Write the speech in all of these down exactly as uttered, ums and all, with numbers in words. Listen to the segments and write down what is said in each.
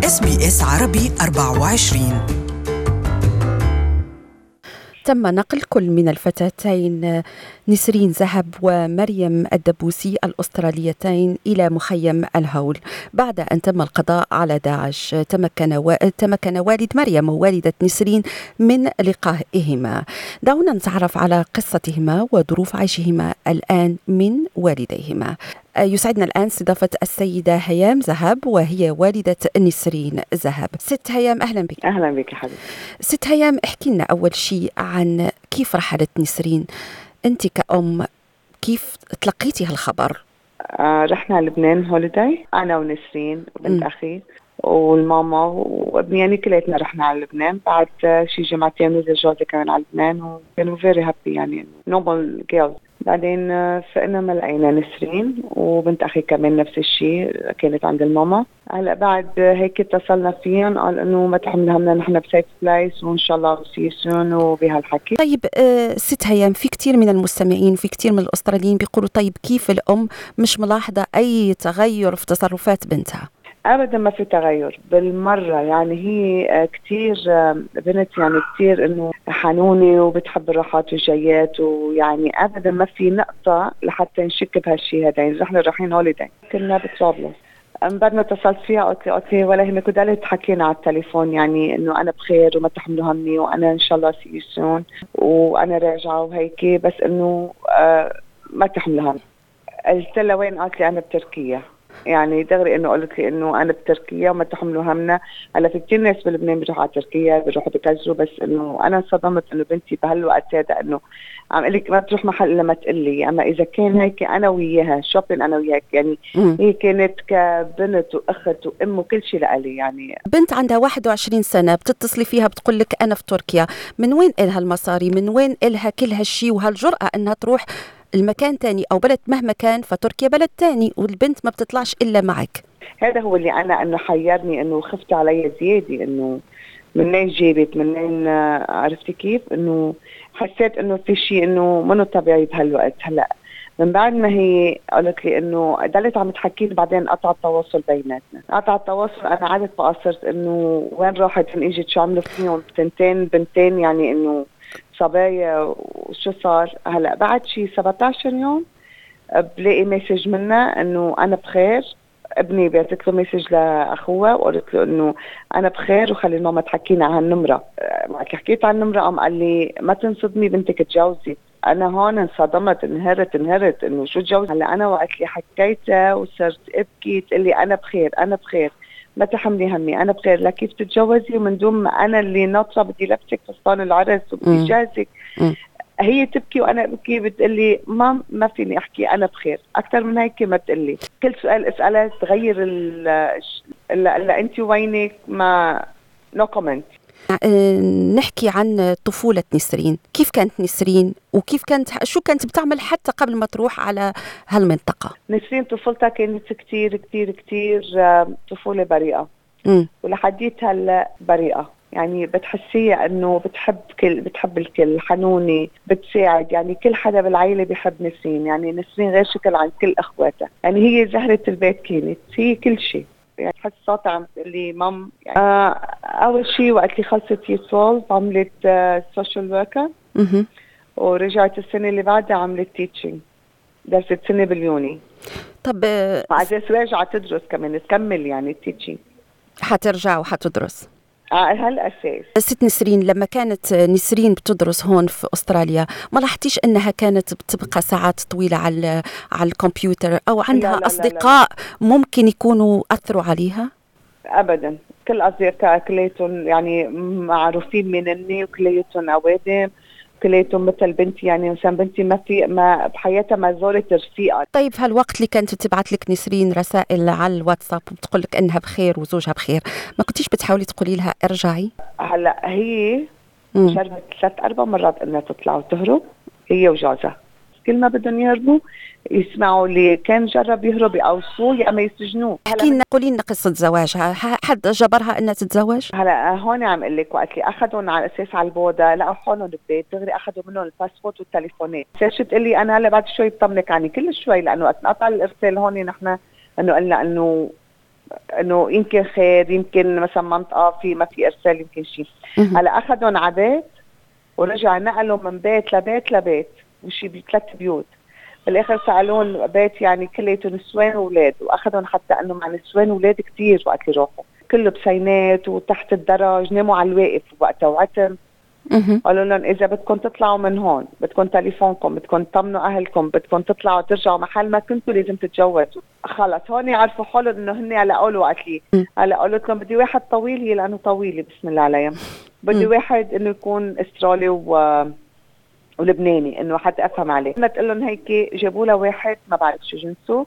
إس بي إس عربي أربعة وعشرين. تم نقل كل من الفتاتين نسرين ذهب ومريم الدبوسي الأستراليتين إلى مخيم الهول بعد أن تم القضاء على داعش. تمكن, و... تمكن والد مريم ووالدة نسرين من لقائهما. دعونا نتعرف على قصتهما وظروف عيشهما الآن من والديهما. يسعدنا الآن استضافة السيدة هيام ذهب وهي والدة نسرين ذهب. ست هيام أهلا بك. أهلا بك حبيبي. ست هيام احكي لنا أول شيء عن كيف رحلت نسرين، أنت كأم كيف تلقيتي هالخبر؟ آه رحنا لبنان هوليداي أنا ونسرين وبنت أخي والماما وابني، يعني كليتنا رحنا على لبنان. بعد شي جمعتين نزل جوزي كمان على لبنان وكانوا فيري هابي، يعني نوبل جيرلز. بعدين فقنا ما لقينا نسرين وبنت أخي كمان نفس الشيء كانت عند الماما. هلا بعد هيك اتصلنا فيهم قال إنه ما تحمل همنا، نحن بسيف بلايس وإن شاء الله بسيسون وبهالحكي. طيب آه ست هيام، في كتير من المستمعين في كتير من الأستراليين بيقولوا طيب كيف الأم مش ملاحظة أي تغير في تصرفات بنتها؟ أبدا ما في تغير بالمرة، يعني هي كتير بنت، يعني كتير إنه حنونة وبتحب الراحات والجيات، ويعني أبدا ما في نقطة لحتى نشك بهالشي هذا. يعني رحنا رايحين هوليداي كنا بطرابلس، بعد ما اتصلت فيها قلت لي قلت لي ولا هي كده تحكينا على التليفون، يعني إنه أنا بخير وما تحملوا همي وأنا إن شاء الله سيسون وأنا راجعة وهيك، بس إنه آه ما تحملوا هم. قلت لها وين؟ قالت لي أنا بتركيا. يعني دغري انه قلت لي انه انا بتركيا وما تحملوا همنا. هلا في كثير ناس بلبنان بيروحوا على تركيا بيروحوا بكذبوا، بس انه انا انصدمت انه بنتي بهالوقت هذا انه عم قلك ما بتروح محل الا ما تقول لي. اما اذا كان هيك انا وياها شوبين انا وياك، يعني م. هي كانت كبنت واخت وام وكل شيء لإلي. يعني بنت عندها واحد وعشرين سنه بتتصلي فيها بتقول لك انا في تركيا، من وين إلها المصاري؟ من وين إلها كل هالشيء وهالجرأة انها تروح المكان تاني أو بلد مهما كان؟ فتركيا بلد تاني والبنت ما بتطلعش إلا معك. هذا هو اللي أنا أنه حيرني، أنه خفت علي زيادة، أنه منين جيبت منين، عرفتي كيف؟ أنه حسيت أنه في شيء أنه منه طبيعي بهالوقت. هلأ من بعد ما هي قالت لي أنه ضلت عم تحكيني، بعدين قطع التواصل بيناتنا. قطع التواصل، أنا عادت بقصرت أنه وين راحت، وين إجت، شو عملوا فيهم بنتين بنتين، يعني أنه صبايا وشو صار. هلا بعد شي سبعة عشر يوم بلاقي مسج منها انه انا بخير. ابني بيعطيك له مسج لاخوه وقلت له انه انا بخير وخلي ماما تحكينا عن النمره. وقت حكيت عن النمره قام قال لي ما تنصدمي بنتك تجوزي. انا هون انصدمت، انهرت انهرت انه شو تجوز. هلا انا وقت اللي حكيتها وصرت ابكي تقول لي انا بخير انا بخير ما تحملي همي انا بخير. لا كيف تتجوزي ومن دون ما انا اللي ناطره بدي لبسك فستان العرس وبدي جهزك. هي تبكي وانا ابكي، بتقلي مام ما فيني احكي انا بخير اكثر من هيك. ما تقلي كل سؤال اسالها تغير ال لا انت وينك، ما نو كومنت. نحكي عن طفولة نسرين. كيف كانت نسرين وكيف كانت شو كانت بتعمل حتى قبل ما تروح على هالمنطقة؟ نسرين طفولتها كانت كتير كتير كتير طفولة بريئة، ولحديت هلا بريئة. يعني بتحسيها انه بتحب كل بتحب الكل، حنونة، بتساعد. يعني كل حدا بالعائلة بيحب نسرين. يعني نسرين غير شكل عن كل اخواتها، يعني هي زهرة البيت، كانت هي كل شيء. يعني تحس صوتها عم تقول لي مام. يعني آه اول شيء وقت اللي خلصت يسولف عملت سوشيال وركر، ورجعت السنة اللي بعدها عملت تيتشنج، درست سنة باليوني. طب عزيز راجعة تدرس كمان تكمل يعني التيتشنج. حترجع وحتدرس على هالأساس. ست نسرين، لما كانت نسرين بتدرس هون في أستراليا ما لاحظتيش أنها كانت بتبقى ساعات طويلة على على الكمبيوتر أو عندها لا لا أصدقاء لا لا. ممكن يكونوا أثروا عليها؟ أبدا، كل أصدقاء كليتهم يعني معروفين مني وكليتهم أوادم، كليتهم مثل بنتي. يعني مثلا بنتي ما في ما بحياتها ما زورت رفيقة. طيب هالوقت اللي كانت تبعت لك نسرين رسائل على الواتساب وبتقول لك انها بخير وزوجها بخير، ما كنتيش بتحاولي تقولي لها ارجعي؟ هلا هي جربت ثلاث اربع مرات انها تطلع وتهرب هي وجوزها. كل ما بدهم يهربوا يسمعوا اللي كان جرب يهرب يقوصوه يا اما يسجنوه. احكي لنا قولي لنا قصه زواجها، حد جبرها انها تتزوج؟ هلا هون عم اقول لك وقت اللي اخذهم على اساس على البودا لقوا حالهم بالبيت دغري اخذوا منهم الباسبورت والتليفونات. صارت تقول لي انا هلا بعد شوي بطمنك عني كل شوي، لانه وقت نقطع الارسال هون نحن انه قلنا انه انه يمكن خير، يمكن مثلا منطقه في ما في ارسال، يمكن شيء. هلا اخذهم على بيت ورجع نقلوا من بيت لبيت لبيت وشي بثلاث بيوت. بالاخر سالون بيت يعني كليته نسوان واولاد، واخذهم حتى انه مع نسوان واولاد كثير وقت يروحوا، كله بسينات وتحت الدرج، ناموا على الواقف وقتها وعتم. قالوا لهم اذا بدكم تطلعوا من هون، بدكم تليفونكم، بدكم تطمنوا اهلكم، بدكم تطلعوا ترجعوا محل ما كنتوا لازم تتجوزوا. خلص هون يعرفوا حالهم انه هن على قولوا وقت لي هلا قلت لهم بدي واحد طويل، هي لانه طويله بسم الله عليهم، بدي واحد انه يكون استرالي و ولبناني انه حتى افهم عليه. ما تقول لهم هيك جابوا لها واحد ما بعرف شو جنسه،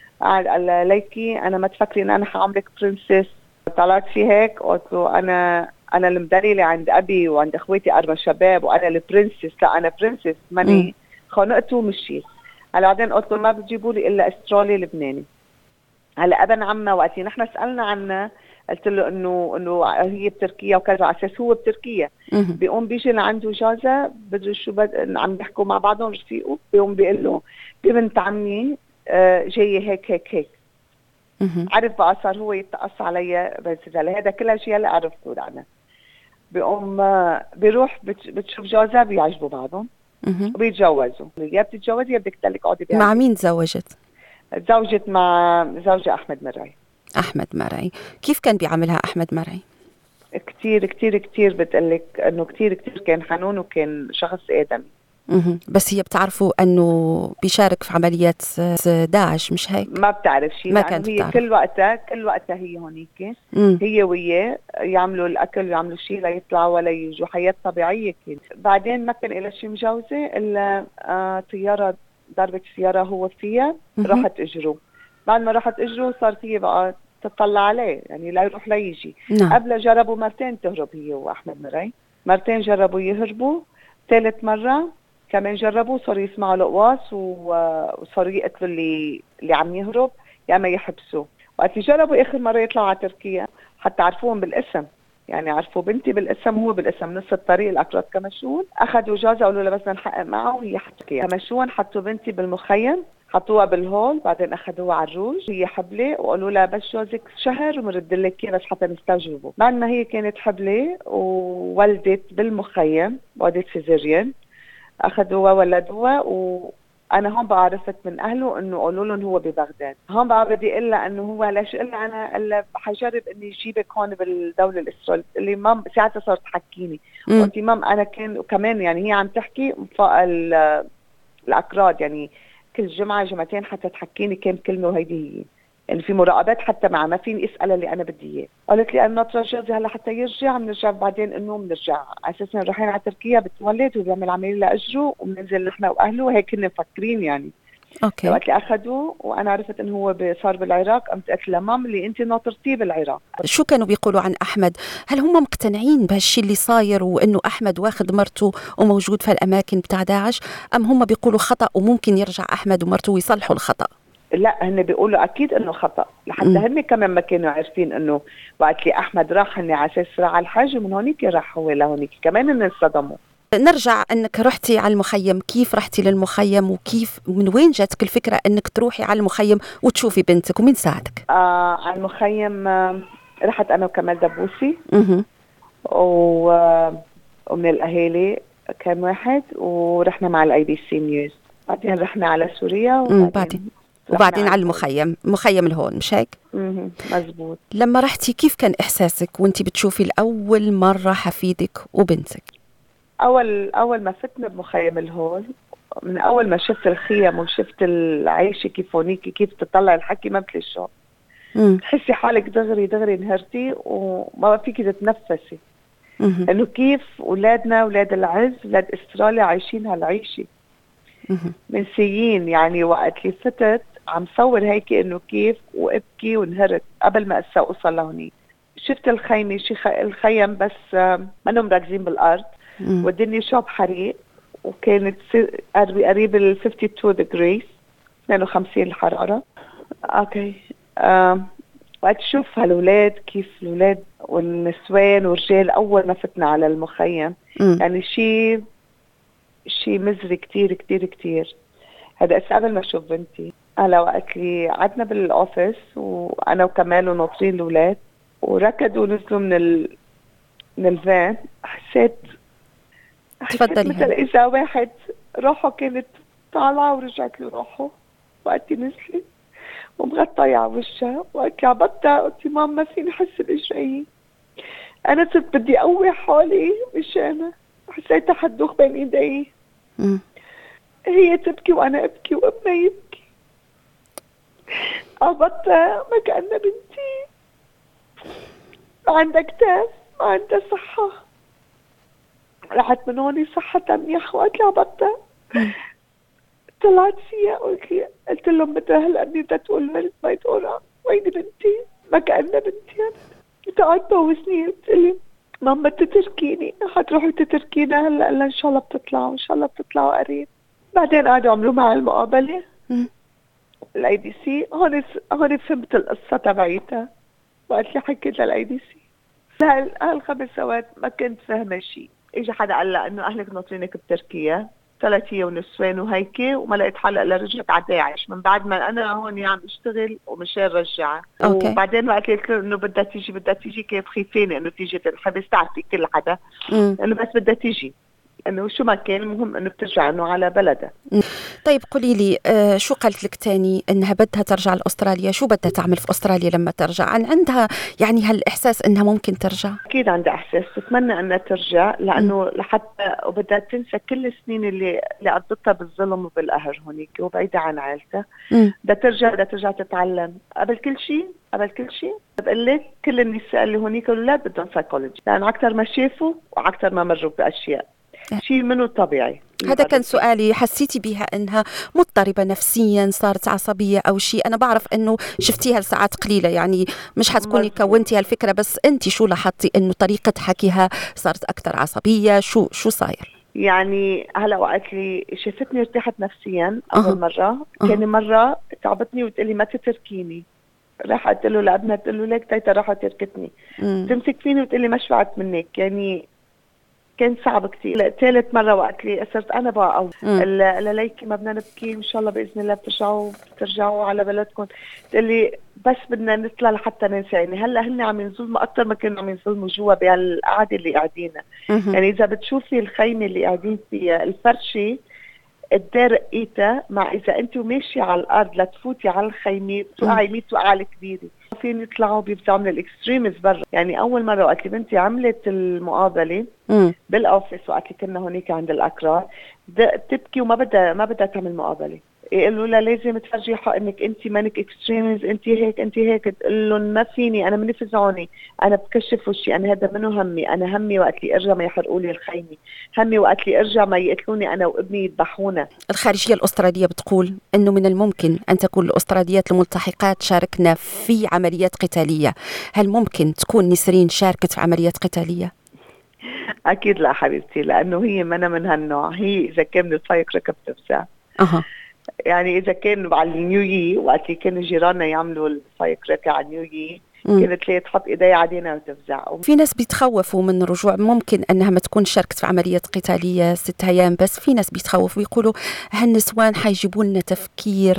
قال ليكي انا ما تفكري ان انا حعملك برنسس. طلعت في هيك قلت له انا انا المدلله عند ابي وعند اخواتي اربع شباب وانا البرنسس، لا انا برنسس ماني. خنقته ومشيت. هلا بعدين قلت له ما بتجيبوا لي الا استرالي لبناني. هلا ابن عمها وقت نحن سالنا عنها قلت له انه انه هي بتركيا وكذا، على اساس هو بتركيا. بيقوم بيجي لعنده جوزها بده شو بد... عم بيحكوا مع بعضهم رفيقه، بيقوم بيقول له بنت عمي جايه هيك هيك هيك. عرف بقى صار هو يتقص علي، بس هذا كل شيء هلا عرفته عنه. بيقوم بيروح بتشوف جوزها بيعجبوا بعضهم وبيتجوزوا. يا بتتجوزي يا بدك تضلك قاعده. مع مين تزوجت؟ تزوجت مع زوجة أحمد مرعي. أحمد مرعي، كيف كان بيعاملها أحمد مرعي؟ كتير كتير كتير بتقلك أنه كتير كتير كان حنون وكان شخص آدمي. بس هي بتعرفوا أنه بيشارك في عمليات داعش مش هيك؟ ما بتعرف شيء، ما كانت هي بتعرف. كل وقتها كل وقتها هي هونيك، هي وياه يعملوا الأكل ويعملوا شيء لا يطلعوا ولا يجوا، حياة طبيعية كانت. بعدين ما كان إلا شيء مجوزة إلا آه طيارة ضربت سيارة هو فيها، راحت اجره. بعد ما راحت اجره صارت هي بقى تطلع عليه، يعني لا يروح لا يجي. نعم. قبل جربوا مرتين تهرب هي واحمد مرعي، مرتين جربوا يهربوا، ثالث مره كمان جربوا صاروا يسمعوا القواص وصاروا يقتلوا اللي اللي عم يهرب يا اما يحبسوه. وقت جربوا اخر مره يطلعوا على تركيا حتى عرفوهم بالاسم، يعني عرفوا بنتي بالاسم هو بالاسم، نص الطريق الاكراد كمشون. اخذوا جوزها قالوا لها بس نحقق معه وهي حتى كمشون. حطوا بنتي بالمخيم، حطوها بالهول، بعدين اخذوها على الروج هي حبلة وقالوا لها بس جوزك شهر ومرد لك اياه بس حتى نستوجبه. بعد ما هي كانت حبلة وولدت بالمخيم، ولدت سيزيريان، اخذوها ولدوها. وانا هون بقى عرفت من اهله انه قالوا لهم هو ببغداد. هون بقى بدي اقول لها انه هو ليش الا انا الا حجرب اني اجيبك هون بالدوله الاسرائيليه. اللي مام ساعتها صارت تحكيني، قلت مام انا كان وكمان يعني هي عم تحكي فوق الاكراد، يعني كل جمعه جمعتين حتى تحكيني كم كلمه وهيدي هي، يعني في مراقبات حتى معها ما فيني اسال اللي انا بدي اياه. قالت لي انا ناطره جوزي هلا حتى يرجع، بنرجع بعدين انه بنرجع على اساس رايحين على تركيا بتولد وبيعمل عمليه لاجره وبننزل نحن واهله، هيك كنا مفكرين يعني. اوكي. وقت اللي اخذوه وانا عرفت انه هو صار بالعراق، قمت قلت لها مام اللي انت ناطرتيه بالعراق. شو كانوا بيقولوا عن احمد؟ هل هم مقتنعين بهالشيء اللي صاير وانه احمد واخذ مرته وموجود في الاماكن بتاع داعش، ام هم بيقولوا خطا وممكن يرجع احمد ومرته ويصلحوا الخطا؟ لا هن بيقولوا اكيد انه خطا، لحتى هن كمان ما كانوا عارفين انه وقت اللي احمد راح هن على اساس راح على الحج ومن هونيك راح هو لهونيك، كمان هن انصدموا. نرجع انك رحتي على المخيم، كيف رحتي للمخيم وكيف من وين جاتك الفكره انك تروحي على المخيم وتشوفي بنتك ومين ساعدك؟ آه على المخيم آه رحت انا وكمال دبوسي و... ومن الاهالي كان واحد، ورحنا مع الاي بي سي نيوز. بعدين رحنا على سوريا وبعدين بعدين وبعدين على المخيم، مخيم الهون مش هيك؟ اها مزبوط. لما رحتي كيف كان احساسك وانت بتشوفي لاول مره حفيدك وبنتك؟ اول اول ما فتنا بمخيم الهول، من اول ما شفت الخيم وشفت العيشه كيف هونيك كيف تطلع الحكي ما بتلشوا، تحسي حالك دغري دغري انهرتي وما فيك تتنفسي. انه كيف اولادنا اولاد العز اولاد استراليا عايشين هالعيشه منسيين. يعني وقت اللي فتت عم صور هيك انه كيف وابكي وانهرت قبل ما اوصل لهونيك. شفت الخيمه شي الخيم بس ما مركزين بالارض والدنيا شوب حريق، وكانت قريب ال اثنين وخمسين ديجريز اثنين وخمسين الحراره. اوكي آه. وقت تشوف هالولاد كيف الولاد والنسوان والرجال اول ما فتنا على المخيم م. يعني شيء شيء مزري كتير كتير كتير. هذا قبل ما اشوف بنتي هلا وقت لي قعدنا بالاوفيس وانا وكمال وناطرين الاولاد وركضوا ونزلوا من ال... من الفان، حسيت حسيت تفضلي مثل هلا. اذا واحد روحه كانت طالعه ورجعت له روحه وقت نزلت ومغطية على وشها. وقت لي عبطتها قلت ماما ما فيني احس باجري. انا صرت بدي اقوي حالي مشانها، حسيتها حتدوخ بين ايدي. مم. هي تبكي وانا ابكي وابنها يبكي. عبطتها ما كأنها بنتي، ما عندها كتاف، ما عندها صحة. رحت من هون صحتها منيحة. وقت لي عبطتها طلعت فيها قلت لي قلت لهم بدها هلا اني بدها تقول ولد ما يدورها ويني بنتي، ما كأنها بنتي. قعدت توسني قلت لي ماما تتركيني، حتروحي تتركينا هلا؟ قال ان شاء الله بتطلعوا، ان شاء الله بتطلعوا قريب. بعدين قعدوا عملوا معي المقابلة الاي دي سي. هون هون فهمت القصة تبعيتها. وقت لي حكيت للاي دي سي هالخمس سوات ما كنت فاهمة شيء. اجى حدا قال لها انه اهلك ناطرينك بتركيا ثلاث هي ونصفين وهيك، وما لقيت حلق الا رجعت على داعش من بعد ما انا هون عم اشتغل ومشان رجعها. أوكي. وبعدين وقت قلت له انه بدها تيجي بدها تيجي كيف خيفانه انه تيجي تنحبس، تعرفي كل حدا انه بس بدها تيجي انه شو ما كان المهم انه بترجع انه على بلدها. طيب قولي لي آه شو قالت لك تاني؟ انها بدها ترجع لاستراليا، شو بدها تعمل في استراليا لما ترجع؟ عن عندها يعني هالاحساس انها ممكن ترجع؟ اكيد عندها احساس، بتمنى انها ترجع لانه لحتى وبدها تنسى كل السنين اللي اللي قضتها بالظلم وبالقهر هونيك وبعيده عن عائلتها. بدها ترجع بدها ترجع تتعلم. قبل كل شيء قبل كل شيء بقول لك كل النساء اللي هونيك الاولاد بدهم سايكولوجي، لان اكثر ما شافوا واكثر ما مروا باشياء شيء منه طبيعي. هذا كان سؤالي. حسيتي بها انها مضطربه نفسيا، صارت عصبيه او شيء؟ انا بعرف انه شفتيها لساعات قليله، يعني مش حتكوني كونتي هالفكره، بس انت شو لاحظتي؟ انه طريقه حكيها صارت اكثر عصبيه؟ شو شو صاير؟ يعني هلا وقت لي شافتني ارتحت نفسيا اول أه. مره. ثاني أه. مره تعبتني وتقلي ما تتركيني. راح قلت له لابنها قلت له ليك تيتا راحت تركتني. تمسك فيني وتقلي ما شفعت منك. يعني كان صعب كتير. ثالث مرة وقت لي صرت أنا بقى أو لليكي ما بدنا نبكي إن شاء الله بإذن الله بترجعوا بترجعوا على بلدكم. تقلي بس بدنا نطلع لحتى ننسى. يعني هلا هن عم ينظلموا أكتر ما كانوا عم ينظلموا جوا بهالقعدة اللي قاعدينها. يعني إذا بتشوفي الخيمة اللي قاعدين فيها الفرشة الدار رقيتها، مع إذا أنت ماشية على الأرض لتفوتي على الخيمة بتوقعي مية وقعة كبيرة. فين يطلعوا بيفزعوا من الاكستريمز برا. يعني أول مرة وقت لي بنتي عملت المقابلة بالاوفيس وقت لي كنا هونيك عند الأكراد تبكي وما بدها ما بدها تعمل مقابلة. يقولوا لها لازم تفرجي حق انك انت مانك اكستريمز، انت هيك انت هيك. تقول لهم ما فيني، انا مني فزعوني، انا بكشف وشي، انا هذا منه همي. انا همي وقت لي ارجع ما يحرقوا لي الخيمه، همي وقت لي ارجع ما يقتلوني انا وابني يذبحونا. الخارجيه الاستراليه بتقول انه من الممكن ان تكون الاستراليات الملتحقات شاركنا في عمليات قتاليه. هل ممكن تكون نسرين شاركت في عمليات قتاليه؟ اكيد لا حبيبتي، لانه هي منا من هالنوع. هي اذا كان الفايق ركب تفزع. اها يعني اذا كان على النيو يي وقت اللي كانوا جيراننا يعملوا الفايق ركع على النيو يي كانت تلاقي تحط ايديها علينا وتفزع. في ناس بيتخوفوا من الرجوع، ممكن انها ما تكون شاركت في عمليات قتاليه ست ايام، بس في ناس بيتخوفوا ويقولوا هالنسوان حيجيبوا لنا تفكير،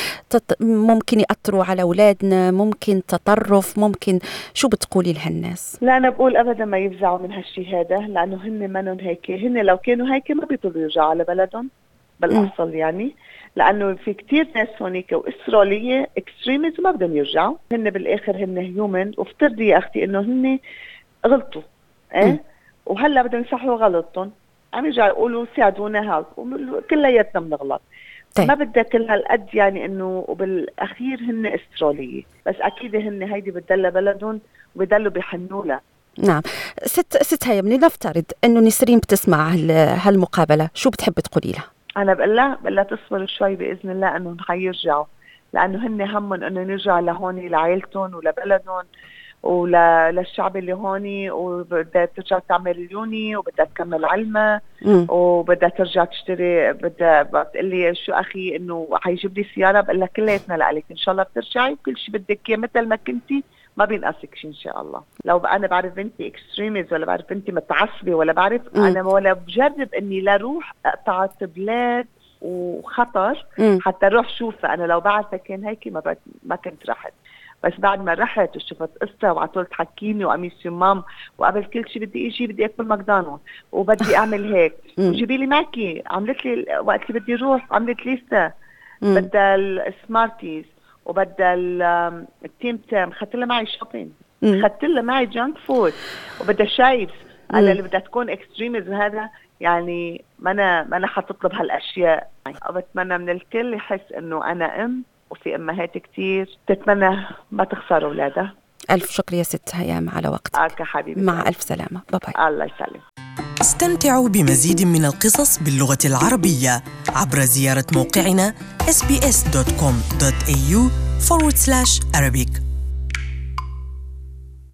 ممكن ياثروا على اولادنا، ممكن تطرف، ممكن. شو بتقولي لهالناس؟ لا انا بقول ابدا ما يفزعوا من هالشيء هذا، لانه هن منهم هيك. هن لو كانوا هيك ما بيطلعوا يرجعوا على بلدهم بالاصل. يعني لانه في كتير ناس هونيك واستراليه اكستريمز ما بدهم يرجعوا. هن بالاخر هن هيومن، وافترضي يا اختي انه هن غلطوا ايه وهلا بدهم يصححوا غلطهم، عم يرجعوا يقولوا ساعدونا هاك. كلياتنا بنغلط. طيب. ما بدها كل هالقد يعني انه. وبالاخير هن استراليه، بس اكيد هن هيدي بتضل بلدهم وبضلوا بيحنوا لها. نعم. ست ست هيا بنفترض انه نسرين بتسمع هالمقابله، شو بتحب تقولي لها؟ أنا بقول لها بقول لها تصبر شوي بإذن الله إنهم حيرجعوا، لأنه هن همهم إنه نرجع لهون لعائلتهم ولبلدهم وللشعب اللي هوني، وبدها ترجع تعمل اليوني وبدها تكمل علمها وبدها ترجع تشتري. بدها بتقول لي شو أخي إنه حيجيب لي سيارة. بقول لها كلياتنا لك إن شاء الله بترجعي وكل شيء بدك إياه مثل ما كنتي، ما بينقصك شيء إن شاء الله. لو أنا بعرف بنتي إكستريمز ولا بعرف بنتي متعصبة ولا بعرف م. أنا ولا بجرب إني لا روح أقطع بلاد وخطر مم. حتى روح شوفها. أنا لو بعرفها كان هيك ما, بت... ما كنت رحت، بس بعد ما رحت وشفت قصة وعطول تحكيني وقميص مام وقبل كل شيء بدي إيجي بدي أكل ماكدونالدز وبدي أعمل هيك وجيبي لي ماكي، عملت لي وقت اللي بدي أروح عملت ليستا بدل السمارتيز وبدل التيم تام، خدت لها معي شوبينج، خدت لها معي جانك فود وبدها شايبس. هذا اللي بدها تكون اكستريمز هذا يعني ما أنا ما أنا حتطلب هالأشياء. بتمنى من الكل يحس إنه أنا أم وفي أمهات كتير تتمنى ما تخسر أولادها. ألف شكر يا ست هيام على وقتك. آه حبيبي، مع ألف سلامة. باي. الله يسلم. استمتعوا بمزيد من القصص باللغة العربية عبر زيارة موقعنا إس بي إس دوت كوم دوت إيه يو forward slash Arabic.